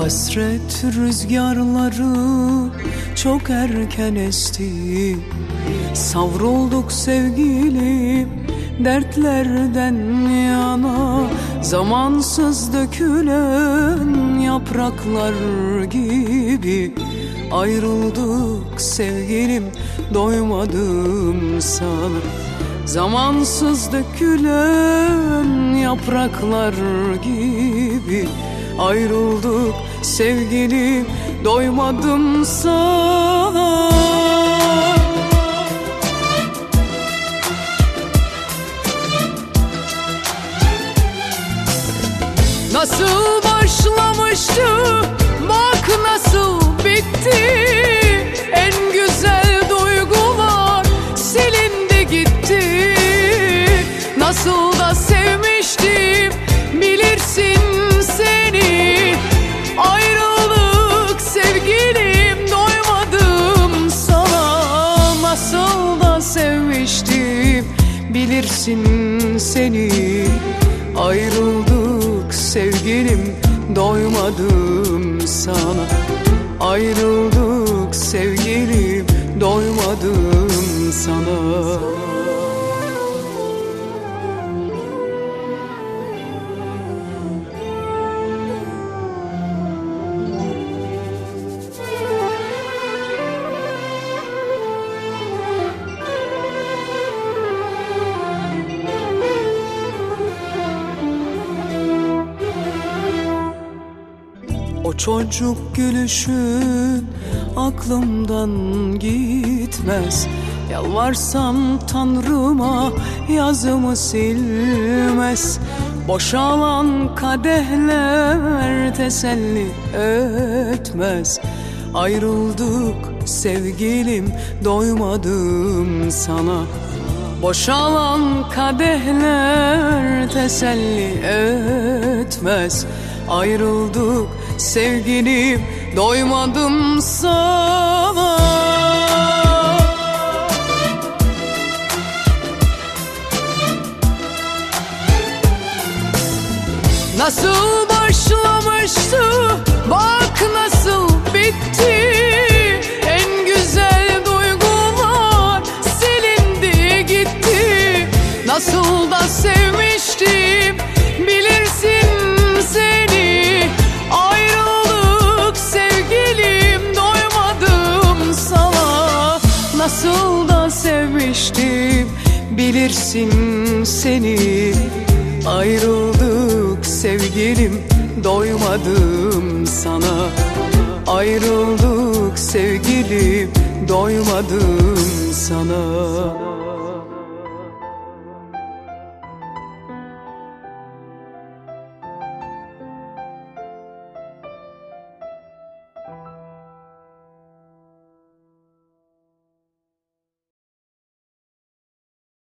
Hasret rüzgarları çok erken esti. Savrulduk sevgilim dertlerden yana, zamansız dökülen yapraklar gibi. Ayrıldık sevgilim, doymadım sana. Zamansız dökülen yapraklar gibi. Ayrıldık sevgilim, doymadım sana. Nasıl başlamıştı, bak nasıl bitti. En güzel duygular silindi gitti. Nasıl da sevmiştim bilirsin seni. Ayrılık sevgilim, doymadım sana. Nasıl da sevmiştim bilirsin seni. Ayrıldık sevgilim, doymadım sana. Ayrıldık sevgilim, doymadım sana. O çocuk gülüşün aklımdan gitmez. Yalvarsam Tanrıma yazımı silmez. Boşalan kadehler teselli etmez. Ayrıldık sevgilim, doymadım sana. Boşalan kadehler teselli etmez. Ayrıldık sevgilim, doymadım sana. Nasıl başlamıştı, bak nasıl bitti. En güzel duygular silindi gitti. Nasıl da sevmiştim bilirsin seni. Ayrılık sevgilim, doymadım sana. Nasıl da sevmiştim bilirsin seni. Ayrıldık sevgilim, doymadım sana. Ayrıldık sevgilim, doymadım sana.